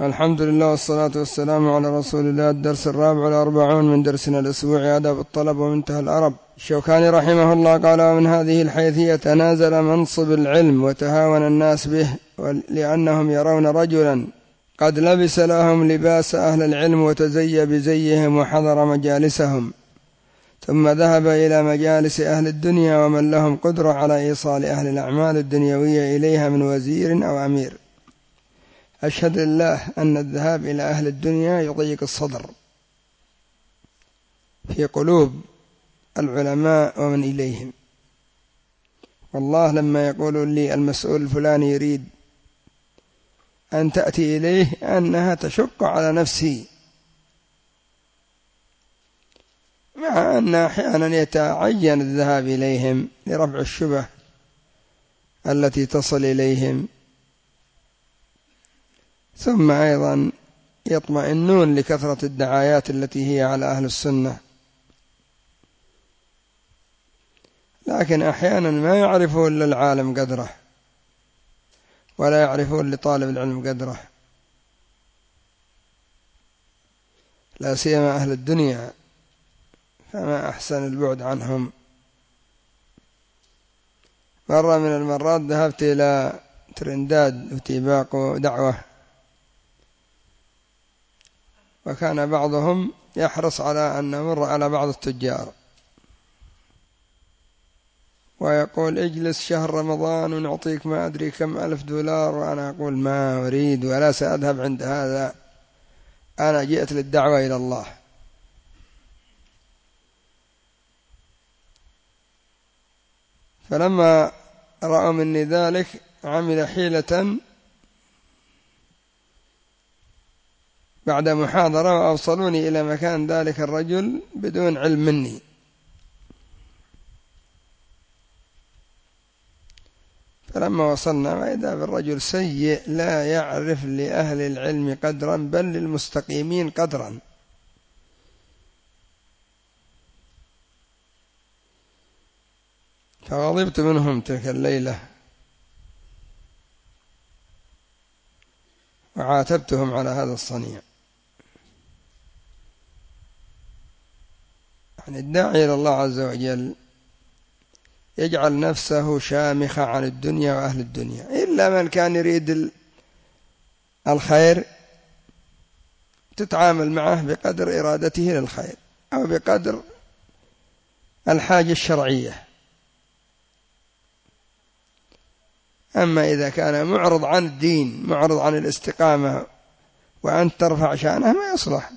الحمد لله والصلاة والسلام على رسول الله. الدرس 44 من درسنا الأسبوعي آداب الطلب ومنتهى الأرب. الشوكاني رحمه الله قال: ومن هذه الحيثية تنازل منصب العلم وتهاون الناس به، لأنهم يرون رجلا قد لبس لهم لباس أهل العلم وتزي بزيهم وحضر مجالسهم، ثم ذهب إلى مجالس أهل الدنيا ومن لهم قدرة على إيصال أهل الأعمال الدنيوية إليها من وزير أو أمير. أشهد لله أن الذهاب إلى أهل الدنيا يضيق الصدر في قلوب العلماء ومن إليهم. والله لما يقول لي المسؤول الفلاني يريد أن تأتي إليه أنها تشق على نفسي، مع أن أحيانا يتعين الذهاب إليهم لرفع الشبه التي تصل إليهم، ثم أيضا يطمئنون لكثرة الدعايات التي هي على أهل السنة، لكن أحيانا ما يعرفون للعالم قدره ولا يعرفون لطالب العلم قدره، لا سيما أهل الدنيا، فما أحسن البعد عنهم. مرة من المرات ذهبت إلى ترنداد وتيباق دعوة، وكان بعضهم يحرص على أن نمر على بعض التجار ويقول: اجلس شهر رمضان ونعطيك ما أدري كم $1000، وأنا أقول ما أريد ولا سأذهب عند هذا، أنا جئت للدعوة إلى الله. فلما رأوا مني ذلك عمل حيلة بعد محاضرة وأوصلوني إلى مكان ذلك الرجل بدون علم مني، فلما وصلنا وإذا بالرجل سيء لا يعرف لأهل العلم قدرا بل للمستقيمين قدرا. فغضبت منهم تلك الليلة وعاتبتهم على هذا الصنيع. يعني الداعي إلى الله عز وجل يجعل نفسه شامخة عن الدنيا وأهل الدنيا، إلا من كان يريد الخير تتعامل معه بقدر إرادته للخير أو بقدر الحاجة الشرعية. أما إذا كان معرض عن الدين، معرض عن الاستقامة، وأن ترفع شأنه، ما يصلح.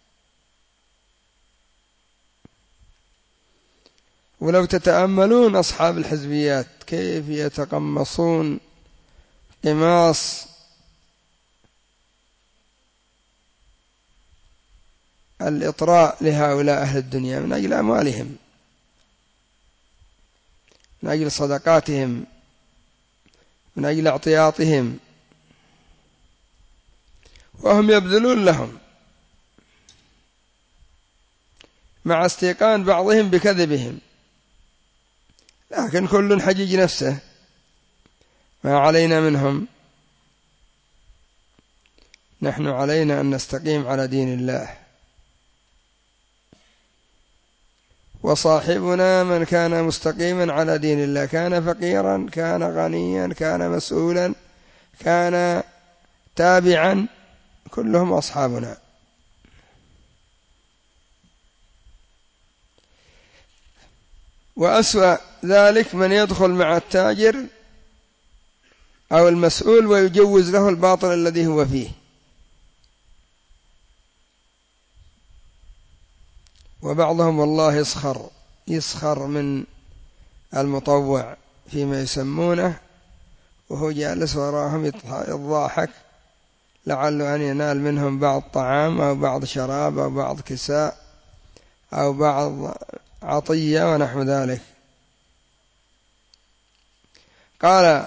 ولو تتأملون أصحاب الحزبيات كيف يتقمصون قماص الإطراء لهؤلاء أهل الدنيا من أجل أموالهم، من أجل صدقاتهم، من أجل اعطياطهم، وهم يبذلون لهم مع استيقان بعضهم بكذبهم، لكن كل حجج نفسه، ما علينا منهم. نحن علينا أن نستقيم على دين الله. وصاحبنا من كان مستقيما على دين الله، كان فقيرا، كان غنيا، كان مسؤولا، كان تابعا، كلهم أصحابنا. وأسوأ ذلك من يدخل مع التاجر أو المسؤول ويجوز له الباطل الذي هو فيه. وبعضهم والله يسخر من المطوع فيما يسمونه، وهو جالس وراهم يضحك لعله أن ينال منهم بعض طعام أو بعض شراب أو بعض كساء أو بعض عطية ونحو ذلك. قال: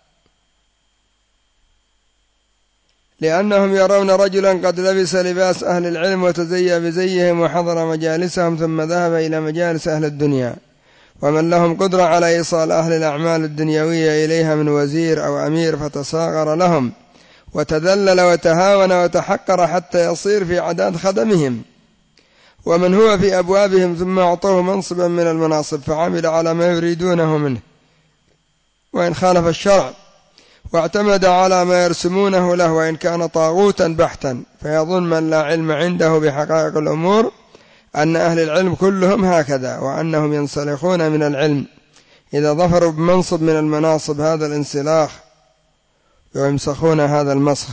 لأنهم يرون رجلا قد لبس لباس أهل العلم وتزي بزيهم وحضر مجالسهم، ثم ذهب إلى مجالس أهل الدنيا ومن لهم قدرة على إيصال أهل الأعمال الدنيوية إليها من وزير أو أمير، فتصاغر لهم وتذلل وتهاون وتحقر حتى يصير في عداد خدمهم ومن هو في أبوابهم، ثم أعطوه منصبا من المناصب فعمل على ما يريدونه منه وإن خالف الشرع، واعتمد على ما يرسمونه له وإن كان طاغوتا بحتا. فيظن من لا علم عنده بحقائق الأمور أن أهل العلم كلهم هكذا، وأنهم ينسلخون من العلم إذا ظفروا بمنصب من المناصب هذا الانسلاخ ويمسخون هذا المسخ،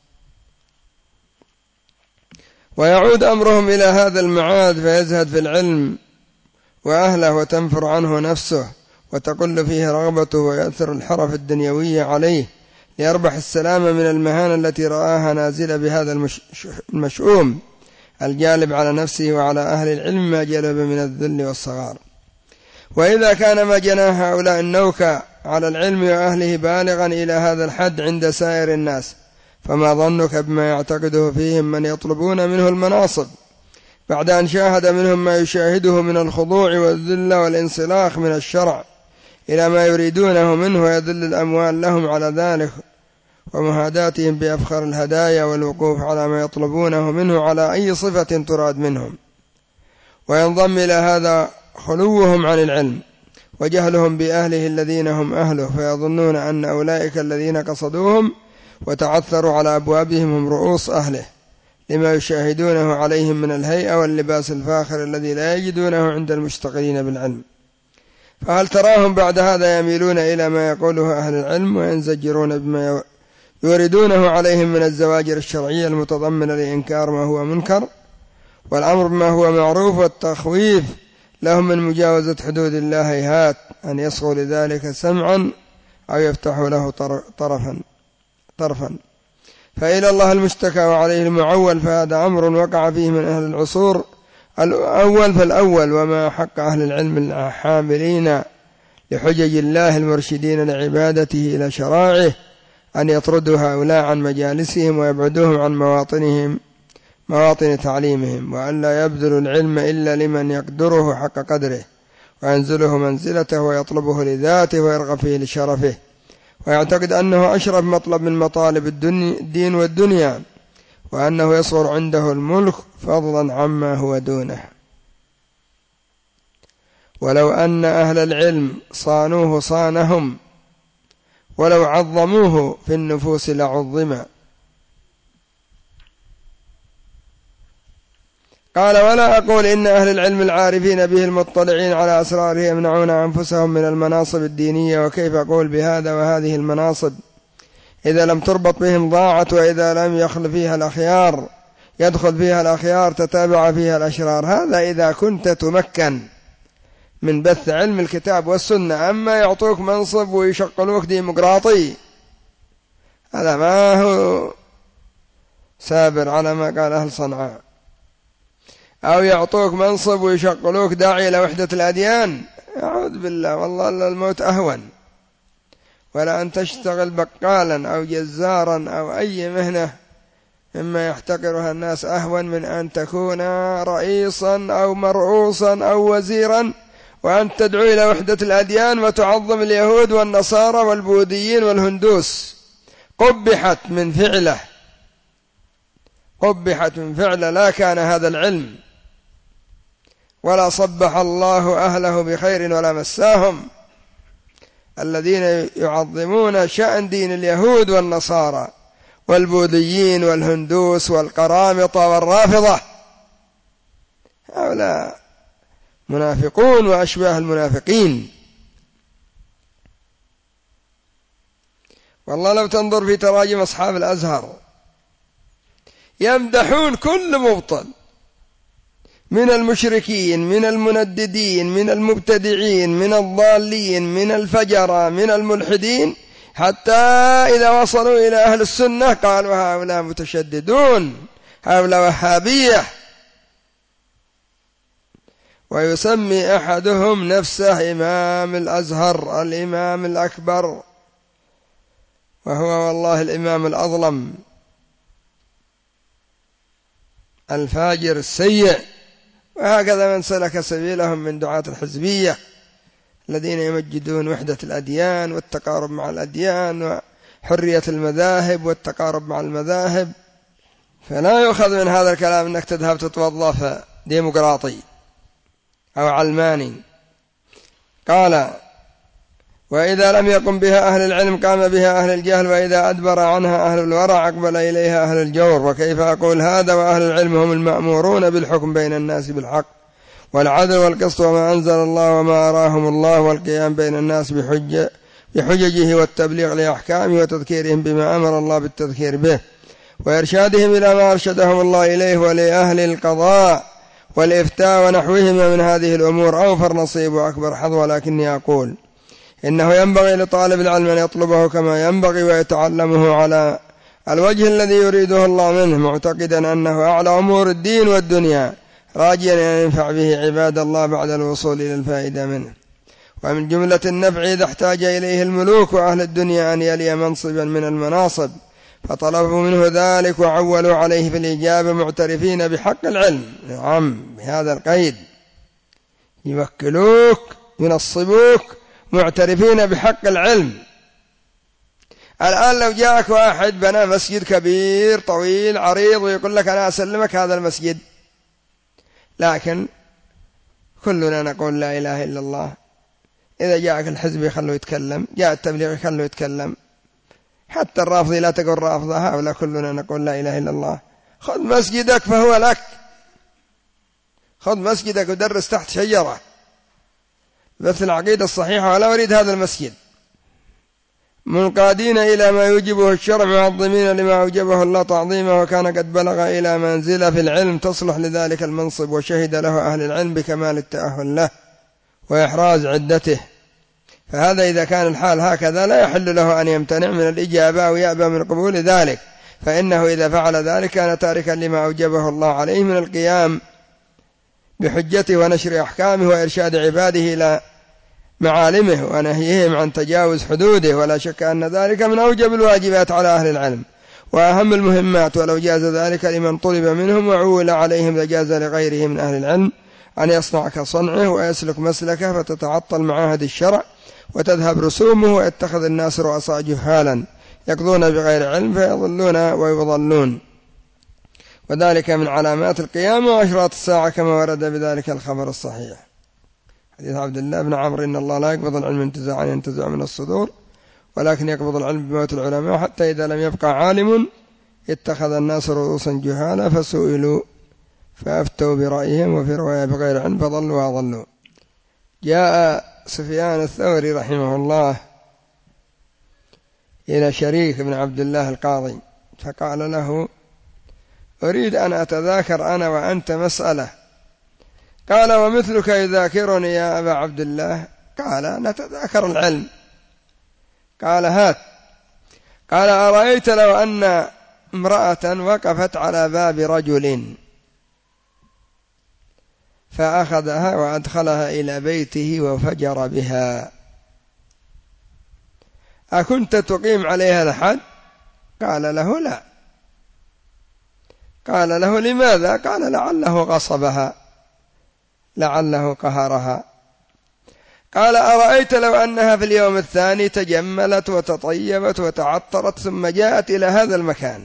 ويعود أمرهم إلى هذا المعاد فيزهد في العلم وأهله وتنفر عنه نفسه وتقل فيه رغبته ويأثر الحرف الدنيوية عليه ليربح السلامة من المهانة التي رآها نازلة بهذا المشؤوم الجالب على نفسه وعلى أهل العلم ما جلب من الذل والصغار. وإذا كان ما جنى هؤلاء النوكة على العلم وأهله بالغا إلى هذا الحد عند سائر الناس، فما ظنك بما يعتقده فيهم من يطلبون منه المناصب بعد أن شاهد منهم ما يشاهده من الخضوع والذل والانسلاخ من الشرع إلى ما يريدونه منه، ويذل الأموال لهم على ذلك ومهاداتهم بأفخر الهدايا والوقوف على ما يطلبونه منه على أي صفة تراد منهم. وينضم إلى هذا خلوهم عن العلم وجهلهم بأهله الذين هم أهله، فيظنون أن أولئك الذين قصدوهم وتعثروا على أبوابهم هم رؤوس أهله لما يشاهدونه عليهم من الهيئة واللباس الفاخر الذي لا يجدونه عند المشتغلين بالعلم. فهل تراهم بعد هذا يميلون إلى ما يقوله أهل العلم وينزجرون بما يوردونه عليهم من الزواجر الشرعية المتضمنة لإنكار ما هو منكر والأمر بما هو معروف والتخويف لهم من مجاوزة حدود الله هيهات أن يصغوا لذلك سمعا أو يفتحوا له طرفا. فإلى الله المشتكى وعليه المعول، فهذا أمر وقع فيه من أهل العصور الأول فالأول. وما حق أهل العلم الحاملين لحجج الله المرشدين لعبادته إلى شرائعه أن يطردوا هؤلاء عن مجالسهم ويبعدوهم عن مواطن تعليمهم، وأن لا يبذلوا العلم إلا لمن يقدره حق قدره وينزله منزلته ويطلبه لذاته ويرغب فيه لشرفه ويعتقد أنه أشرف مطلب من مطالب الدين والدنيا، وأنه يصغر عنده الملك فضلا عما هو دونه. ولو أن أهل العلم صانوه صانهم ولو عظموه في النفوس لعظم. قال: ولا أقول إن أهل العلم العارفين به المطلعين على أسراره يمنعون أنفسهم من المناصب الدينية، وكيف أقول بهذا وهذه المناصب إذا لم تربط بهم ضاعت، وإذا لم يدخل فيها الأخيار تتابع فيها الأشرار. هذا إذا كنت تمكن من بث علم الكتاب والسنة. أما يعطوك منصب ويشغلوك ديمقراطي، هذا ما هو سابر على ما قال أهل صنعاء. أو يعطوك منصب ويشغلوك داعي إلى وحدة الأديان، أعوذ بالله، والله الموت أهون. ولا أن تشتغل بقالا أو جزارا أو أي مهنة مما يحتقرها الناس أهون من أن تكون رئيسا أو مرؤوسا أو وزيرا وأن تدعو إلى وحدة الأديان وتعظم اليهود والنصارى والبوذيين والهندوس. قبحت من فعله لا كان هذا العلم، ولا صبح الله أهله بخير ولا مساهم الذين يعظمون شأن دين اليهود والنصارى والبوذيين والهندوس والقرامطة والرافضة. هؤلاء منافقون وأشباه المنافقين. والله لو تنظر في تراجم أصحاب الأزهر يمدحون كل مبطل من المشركين، من المنددين، من المبتدعين، من الضالين، من الفجرة، من الملحدين، حتى إذا وصلوا إلى أهل السنة قالوا هؤلاء متشددون، هؤلاء وهابية. ويسمي أحدهم نفسه إمام الأزهر، الإمام الأكبر، وهو والله الإمام الأظلم الفاجر السيء. وهكذا من سلك سبيلهم من دعاة الحزبية الذين يمجدون وحدة الأديان والتقارب مع الأديان حرية المذاهب والتقارب مع المذاهب، فلا يؤخذ من هذا الكلام أنك تذهب تتوظف ديمقراطي أو علماني. قال: وإذا لم يقم بها أهل العلم قام بها أهل الجهل، وإذا أدبر عنها أهل الورع أقبل إليها أهل الجور. وكيف أقول هذا وأهل العلم هم المأمورون بالحكم بين الناس بالحق والعدل والقسط وما أنزل الله وما أراهم الله، والقيام بين الناس بحججه والتبليغ لأحكامه وتذكيرهم بما أمر الله بالتذكير به وإرشادهم إلى ما أرشدهم الله إليه. ولأهل القضاء والإفتاء ونحوهما من هذه الأمور أوفر نصيب وأكبر حظ. ولكني أقول إنه ينبغي لطالب العلم أن يطلبه كما ينبغي ويتعلمه على الوجه الذي يريده الله منه، معتقدا أنه أعلى أمور الدين والدنيا، راجيا أن ينفع به عباد الله بعد الوصول إلى الفائدة منه. ومن جملة النفع إذا احتاج إليه الملوك وأهل الدنيا أن يلي منصبا من المناصب، فطلبوا منه ذلك وعولوا عليه في الإجابة معترفين بحق العلم. نعم، بهذا القيد، يوكلوك ينصبوك معترفين بحق العلم. الآن لو جاءك واحد بنى مسجد كبير طويل عريض ويقول لك أنا أسلمك هذا المسجد، لكن كلنا نقول لا إله إلا الله. إذا جاءك الحزب يخلوا يتكلم، جاء التبليغ يخلوا يتكلم، حتى الرافضي لا تقول رافضة، هؤلاء كلنا نقول لا إله إلا الله. خذ مسجدك فهو لك، خذ مسجدك ودرس تحت شجرة بث العقيدة الصحيحة، ولا أريد هذا المسجد. منقادين إلى ما يوجبه الشرع معظمين لما أوجبه الله تعظيمه، وكان قد بلغ إلى منزلة في العلم تصلح لذلك المنصب، وشهد له أهل العلم بكمال التأهل له وإحراز عدته. فهذا إذا كان الحال هكذا لا يحل له أن يمتنع من الإجابة أو يأبى من قبول ذلك، فإنه إذا فعل ذلك كان تاركا لما أوجبه الله عليه من القيام بحجته ونشر أحكامه وإرشاد عباده إلى معالمه ونهيهم عن تجاوز حدوده. ولا شك أن ذلك من أوجب الواجبات على أهل العلم وأهم المهمات، ولو جاز ذلك لمن طلب منهم وعول عليهم لجاز لغيره من أهل العلم أن يصنع كصنعه ويسلك مسلكه، فتتعطل معاهد الشرع وتذهب رسومه، ويتخذ الناس رؤساء جهالا يقضون بغير علم فيضلون ويضلون. وذلك من علامات القيامة وأشراط الساعة كما ورد بذلك الخبر الصحيح، حديث عبد الله بن عمرو: إن الله لا يقبض العلم انتزاعا ينتزع من الصدور، ولكن يقبض العلم بموت العلماء، حتى إذا لم يبقى عالم اتخذ الناس رؤوسا جهالا فسئلوا فأفتوا برأيهم، وفي رواية بغير علم فضلوا وأضلوا. جاء سفيان الثوري رحمه الله إلى شريك بن عبد الله القاضي فقال له: أريد أن أتذاكر أنا وأنت مسألة. قال: ومثلك يذاكرني يا أبا عبد الله؟ قال: نتذاكر العلم. قال: هات. قال: أرأيت لو أن امرأة وقفت على باب رجل فأخذها وأدخلها إلى بيته وفجر بها، أكنت تقيم عليها الحد؟ قال له: لا. قال له: لماذا؟ قال: لعله غصبها، لعله قهرها. قال: أرأيت لو أنها في اليوم الثاني تجملت وتطيبت وتعطرت ثم جاءت إلى هذا المكان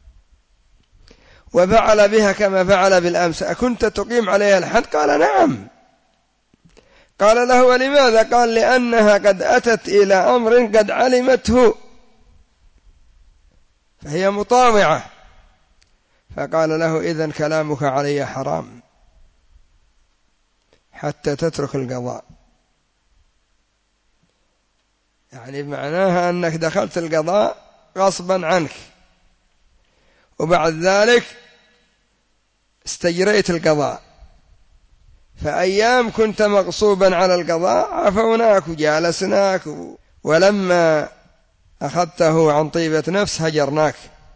وفعل بها كما فعل بالأمس، أكنت تقيم عليها الحد؟ قال: نعم. قال له: ولماذا؟ قال: لأنها قد أتت إلى أمر قد علمته فهي مطاوعة. فقال له: إذن كلامك علي حرام حتى تترك القضاء. يعني معناها أنك دخلت القضاء غصبا عنك، وبعد ذلك استجريت القضاء، فأيام كنت مغصوبا على القضاء عفوناك وجالسناك، ولما أخذته عن طيبة نفس هجرناك.